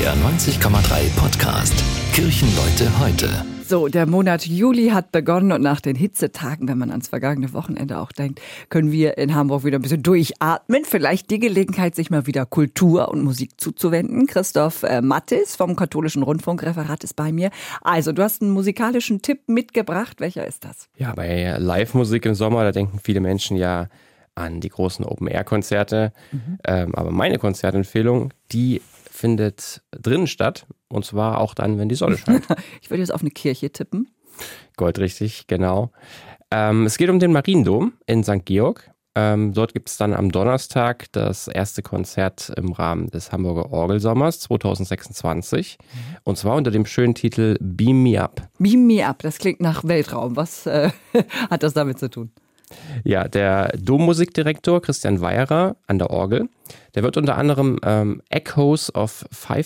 NDR 90,3 Podcast. Kirchenleute heute. So, der Monat Juli hat begonnen und nach den Hitzetagen, wenn man ans vergangene Wochenende auch denkt, können wir in Hamburg wieder ein bisschen durchatmen. Vielleicht die Gelegenheit, sich mal wieder Kultur und Musik zuzuwenden. Christoph Mattis vom Katholischen Rundfunkreferat ist bei mir. Also, du hast einen musikalischen Tipp mitgebracht. Welcher ist das? Ja, bei Live-Musik im Sommer, da denken viele Menschen ja an die großen Open-Air-Konzerte. Aber meine Konzertempfehlung, die findet drinnen statt. Und zwar auch dann, wenn die Sonne scheint. Ich würde jetzt auf eine Kirche tippen. Goldrichtig, genau. Es geht um den Mariendom in St. Georg. Dort gibt es dann am Donnerstag das erste Konzert im Rahmen des Hamburger Orgelsommers 2026. Und zwar unter dem schönen Titel Beam Me Up. Beam Me Up, das klingt nach Weltraum. Was hat das damit zu tun? Ja, der Dommusikdirektor Christian Weyerer an der Orgel, der wird unter anderem Echoes of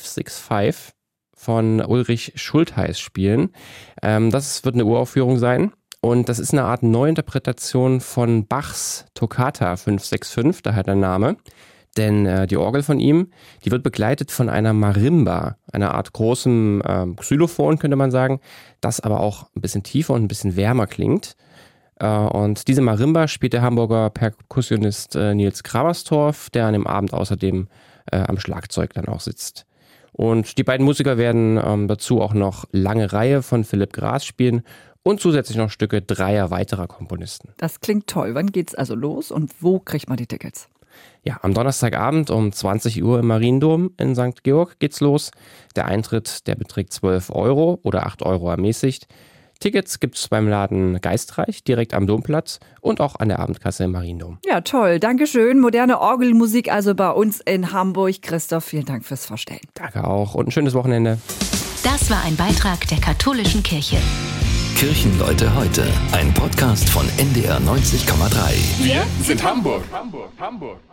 565 von Ulrich Schultheiß spielen. Das wird eine Uraufführung sein und das ist eine Art Neuinterpretation von Bachs Toccata 565, daher der Name. Denn die Orgel von ihm, die wird begleitet von einer Marimba, einer Art großem Xylophon, könnte man sagen, das aber auch ein bisschen tiefer und ein bisschen wärmer klingt. Und diese Marimba spielt der Hamburger Perkussionist Nils Kramerstorff, der an dem Abend außerdem am Schlagzeug dann auch sitzt. Und die beiden Musiker werden dazu auch noch Lange Reihe von Philipp Grass spielen und zusätzlich noch Stücke dreier weiterer Komponisten. Das klingt toll. Wann geht's also los und wo kriegt man die Tickets? Ja, am Donnerstagabend um 20 Uhr im Mariendom in St. Georg geht's los. Der Eintritt, der beträgt 12 € oder 8 € ermäßigt. Tickets gibt es beim Laden Geistreich, direkt am Domplatz und auch an der Abendkasse im Mariendom. Ja, toll. Dankeschön. Moderne Orgelmusik also bei uns in Hamburg. Christoph, vielen Dank fürs Vorstellen. Danke auch und ein schönes Wochenende. Das war ein Beitrag der Katholischen Kirche. Kirchenleute heute. Ein Podcast von NDR 90,3. Wir sind Hamburg.